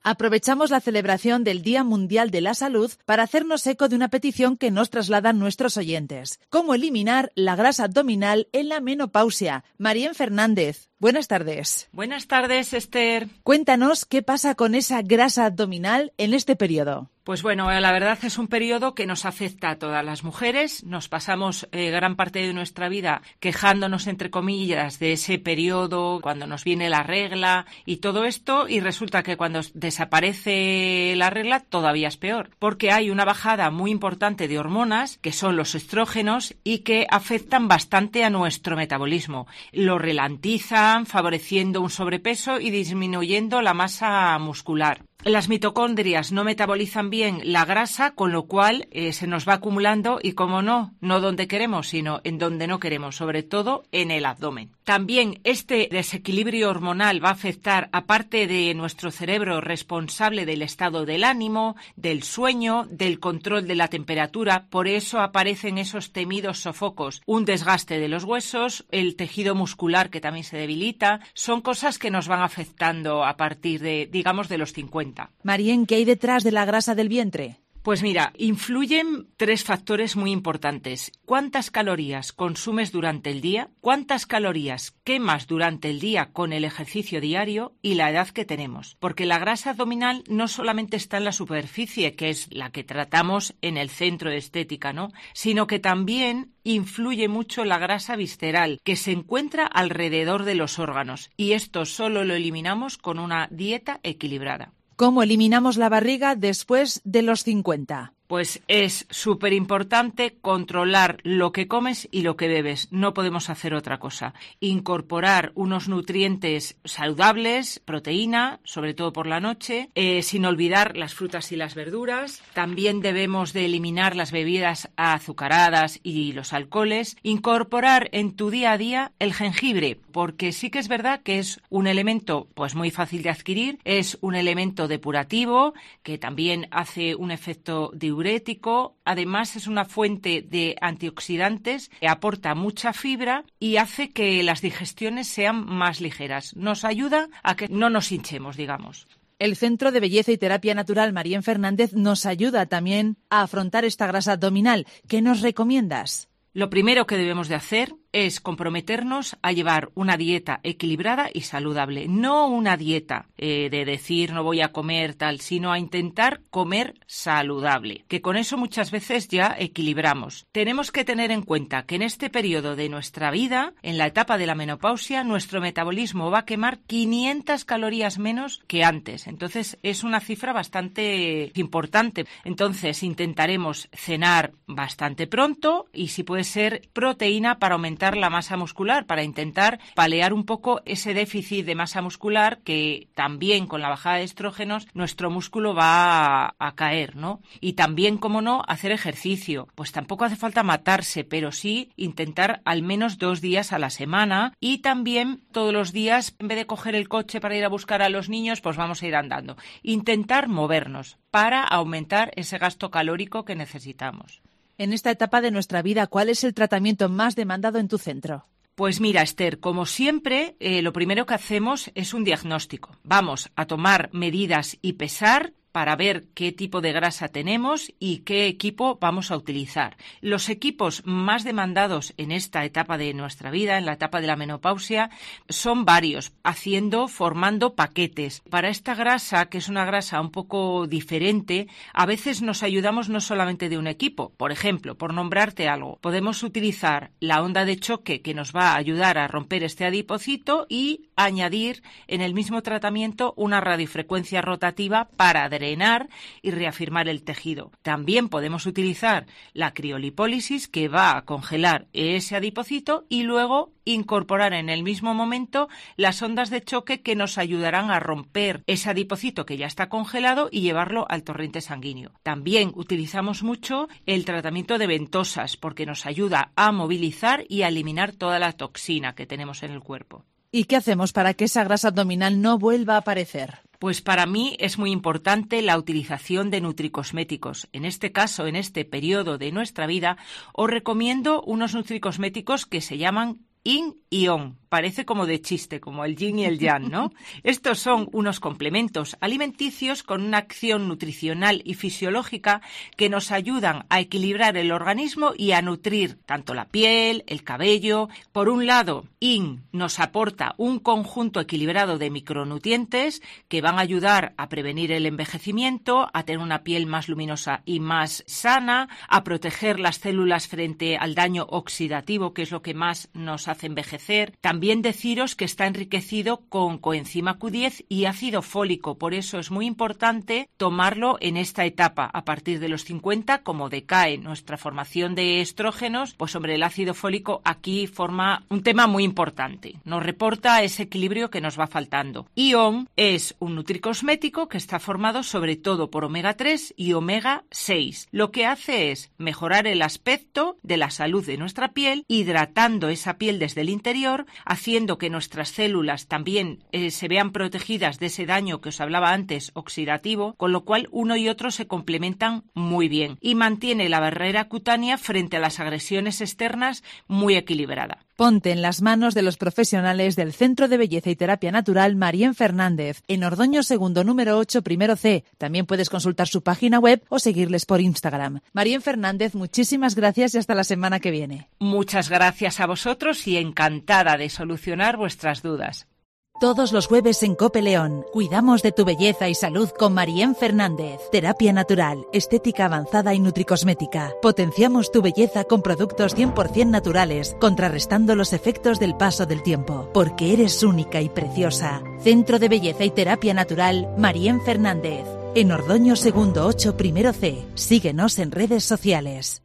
Aprovechamos la celebración del Día Mundial de la Salud para hacernos eco de una petición que nos trasladan nuestros oyentes. ¿Cómo eliminar la grasa abdominal en la menopausia? Marien Fernández, buenas tardes. Buenas tardes, Esther. Cuéntanos qué pasa con esa grasa abdominal en este periodo. Pues bueno, la verdad es un periodo que nos afecta a todas las mujeres. Nos pasamos gran parte de nuestra vida quejándonos, entre comillas, de ese periodo, cuando nos viene la regla y todo esto, y resulta que cuando desaparece la regla todavía es peor, porque hay una bajada muy importante de hormonas, que son los estrógenos, y que afectan bastante a nuestro metabolismo. Lo ralentizan, favoreciendo un sobrepeso y disminuyendo la masa muscular. Las mitocondrias no metabolizan bien la grasa, con lo cual se nos va acumulando y, como no donde queremos, sino en donde no queremos, sobre todo en el abdomen. También este desequilibrio hormonal va a afectar, aparte de nuestro cerebro responsable del estado del ánimo, del sueño, del control de la temperatura. Por eso aparecen esos temidos sofocos, un desgaste de los huesos, el tejido muscular que también se debilita. Son cosas que nos van afectando a partir de, digamos, de los 50. Marien, ¿qué hay detrás de la grasa del vientre? Pues mira, influyen 3 factores muy importantes. ¿Cuántas calorías consumes durante el día? ¿Cuántas calorías quemas durante el día con el ejercicio diario? Y la edad que tenemos. Porque la grasa abdominal no solamente está en la superficie, que es la que tratamos en el centro de estética, ¿no? Sino que también influye mucho la grasa visceral, que se encuentra alrededor de los órganos. Y esto solo lo eliminamos con una dieta equilibrada. ¿Cómo eliminamos la barriga después de los 50? Pues es súper importante controlar lo que comes y lo que bebes. No podemos hacer otra cosa. Incorporar unos nutrientes saludables, proteína, sobre todo por la noche, sin olvidar las frutas y las verduras. También debemos de eliminar las bebidas azucaradas y los alcoholes. Incorporar en tu día a día el jengibre, porque sí que es verdad que es un elemento pues muy fácil de adquirir, es un elemento depurativo que también hace un efecto diurético. Además es una fuente de antioxidantes que aporta mucha fibra y hace que las digestiones sean más ligeras. Nos ayuda a que no nos hinchemos, digamos. El Centro de Belleza y Terapia Natural Marien Fernández nos ayuda también a afrontar esta grasa abdominal. ¿Qué nos recomiendas? Lo primero que debemos de hacer es comprometernos a llevar una dieta equilibrada y saludable. No una dieta de decir no voy a comer tal, sino a intentar comer saludable, que con eso muchas veces ya equilibramos. Tenemos que tener en cuenta que en este periodo de nuestra vida, en la etapa de la menopausia, nuestro metabolismo va a quemar 500 calorías menos que antes. Entonces es una cifra bastante importante. Entonces intentaremos cenar bastante pronto y, si puede ser, proteína para aumentar la masa muscular, para intentar paliar un poco ese déficit de masa muscular, que también con la bajada de estrógenos nuestro músculo va a caer, ¿no? Y también, como no, hacer ejercicio. Pues tampoco hace falta matarse, pero sí intentar al menos 2 días a la semana, y también todos los días, en vez de coger el coche para ir a buscar a los niños, pues vamos a ir andando. Intentar movernos para aumentar ese gasto calórico que necesitamos. En esta etapa de nuestra vida, ¿cuál es el tratamiento más demandado en tu centro? Pues mira, Esther, como siempre, lo primero que hacemos es un diagnóstico. Vamos a tomar medidas y pesar para ver qué tipo de grasa tenemos y qué equipo vamos a utilizar. Los equipos más demandados en esta etapa de nuestra vida, en la etapa de la menopausia, son varios, formando paquetes. Para esta grasa, que es una grasa un poco diferente, a veces nos ayudamos no solamente de un equipo. Por ejemplo, por nombrarte algo, podemos utilizar la onda de choque, que nos va a ayudar a romper este adipocito, y añadir en el mismo tratamiento una radiofrecuencia rotativa para drenar y reafirmar el tejido. También podemos utilizar la criolipólisis, que va a congelar ese adipocito, y luego incorporar en el mismo momento las ondas de choque, que nos ayudarán a romper ese adipocito que ya está congelado y llevarlo al torrente sanguíneo. También utilizamos mucho el tratamiento de ventosas, porque nos ayuda a movilizar y a eliminar toda la toxina que tenemos en el cuerpo. ¿Y qué hacemos para que esa grasa abdominal no vuelva a aparecer? Pues para mí es muy importante la utilización de nutricosméticos. En este caso, en este periodo de nuestra vida, os recomiendo unos nutricosméticos que se llaman Yin y On, parece como de chiste, como el yin y el yang, ¿no? Estos son unos complementos alimenticios con una acción nutricional y fisiológica que nos ayudan a equilibrar el organismo y a nutrir tanto la piel, el cabello. Por un lado, IN nos aporta un conjunto equilibrado de micronutrientes que van a ayudar a prevenir el envejecimiento, a tener una piel más luminosa y más sana, a proteger las células frente al daño oxidativo, que es lo que más nos hace envejecer. También deciros que está enriquecido con coenzima Q10 y ácido fólico, por eso es muy importante tomarlo en esta etapa. A partir de los 50, como decae nuestra formación de estrógenos, pues hombre, el ácido fólico aquí forma un tema muy importante. Nos reporta ese equilibrio que nos va faltando. ION es un nutricosmético que está formado sobre todo por omega 3 y omega 6. Lo que hace es mejorar el aspecto de la salud de nuestra piel, hidratando esa piel desde el interior, haciendo que nuestras células también se vean protegidas de ese daño que os hablaba antes, oxidativo, con lo cual uno y otro se complementan muy bien y mantiene la barrera cutánea frente a las agresiones externas muy equilibrada. Ponte en las manos de los profesionales del Centro de Belleza y Terapia Natural Marién Fernández, en Ordoño Segundo número 8, primero C. También puedes consultar su página web o seguirles por Instagram. Marién Fernández, muchísimas gracias y hasta la semana que viene. Muchas gracias a vosotros y encantada de solucionar vuestras dudas. Todos los jueves en COPE León, cuidamos de tu belleza y salud con Marién Fernández. Terapia natural, estética avanzada y nutricosmética. Potenciamos tu belleza con productos 100% naturales, contrarrestando los efectos del paso del tiempo. Porque eres única y preciosa. Centro de Belleza y Terapia Natural, Marién Fernández. En Ordoño Segundo 8, primero C. Síguenos en redes sociales.